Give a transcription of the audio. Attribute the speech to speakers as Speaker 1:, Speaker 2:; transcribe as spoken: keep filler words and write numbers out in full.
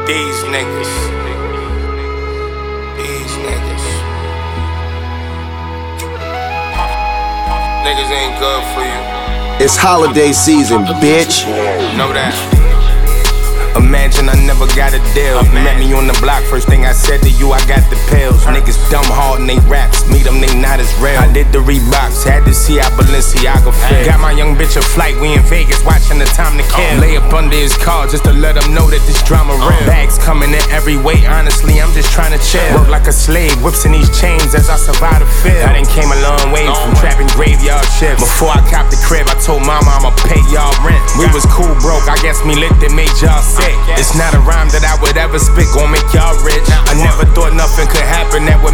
Speaker 1: These niggas. These niggas. Niggas ain't good for you.
Speaker 2: It's holiday season, bitch.
Speaker 1: Know that. Imagine I never got a deal. You met me on the block, first thing I said to you, I got the pills. Niggas dumb hard and they raps, meet them, they not as real. I did the Reeboks, had to see how Balenciaga feel. Got my young bitch a flight, we in Vegas, watching the time to kill. Lay up under his car just to let him know that this drama real. Bags coming in every way, honestly, I'm just trying to chill. Work like a slave, whips in these chains as I survive the field. I done came a long way from trapping graveyard shifts. Before I copped the crib, I told mama I'ma pay y'all rent. We was cool broke, I guess me lit that made y'all sick. It's not a rhyme that I would ever spit, gon' make y'all rich. I never thought nothing could happen that would